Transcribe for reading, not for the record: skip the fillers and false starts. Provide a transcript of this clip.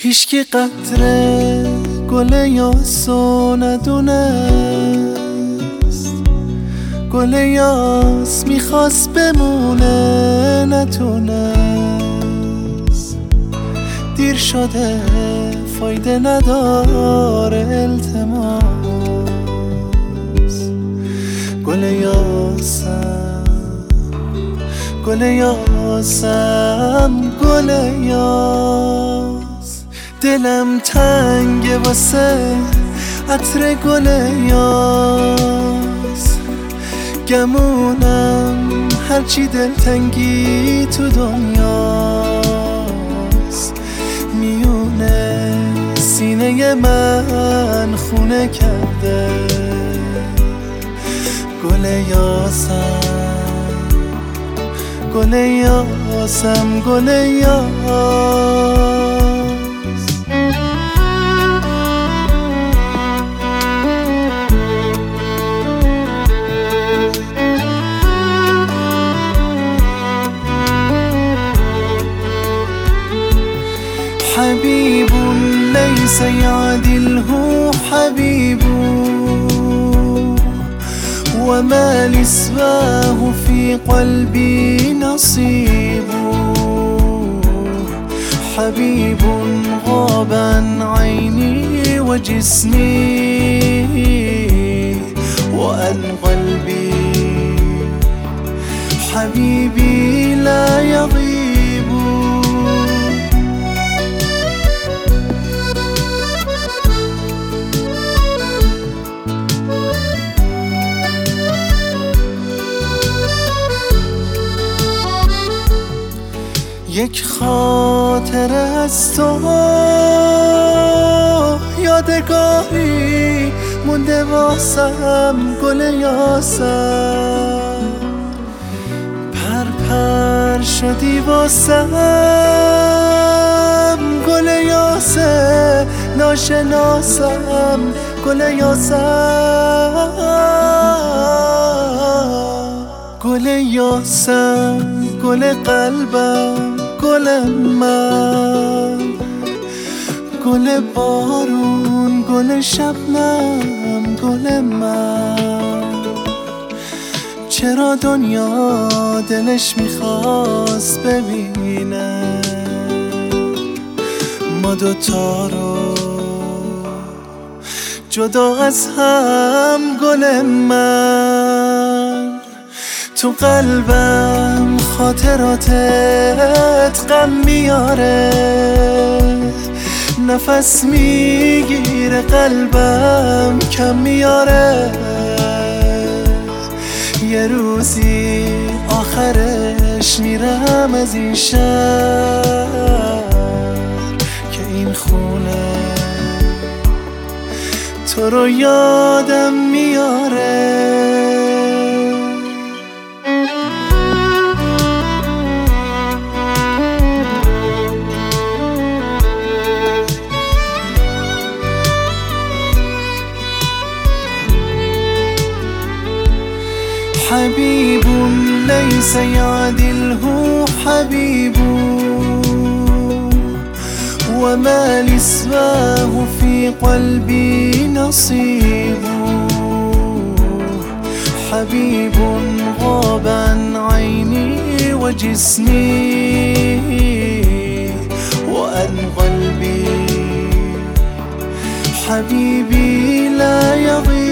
هیچکی قطره گل یاسو ندونست، گل یاس میخواست بمونه نتونست. دیر شده فایده نداره التماس، گل یاسم گل یاسم گل یاس. دلم تنگه واسه عطر گل یاس، گمونم هرچی دلتنگی تو دنیاست. میونه سینه من خونه کرده گل یاسم، گل یاسم گل یاس. حبيب ليس يعدله حبيب، وما لسواه في قلبي نصيب. حبيب غاب عن عيني وجسمي وعن قلبي، حبيبي لا يغيب. یک خاطره از تو یادگاری مونده واسم گل یاسم. پر شدی واسم گل یاسه ناشناسم گل یاسم. گل یاسم گل قلبم گل من، گل بارون گل شبنم گل من. چرا دنیا دلش میخواست ببینه ما دوتا رو جدا از هم گل من. تو قلبم خاطراتت غم میاره، نفس میگیره قلبم کم میاره. یه روزی آخرش میرم از این شهر که این خونه تو رو یادم میاره. حبيب ليس يعدله حبيب، وما لسواه في قلبي نصيب. حبيب غاب عن عيني وجسمي وعن قلبي، حبيبي لا يغيب.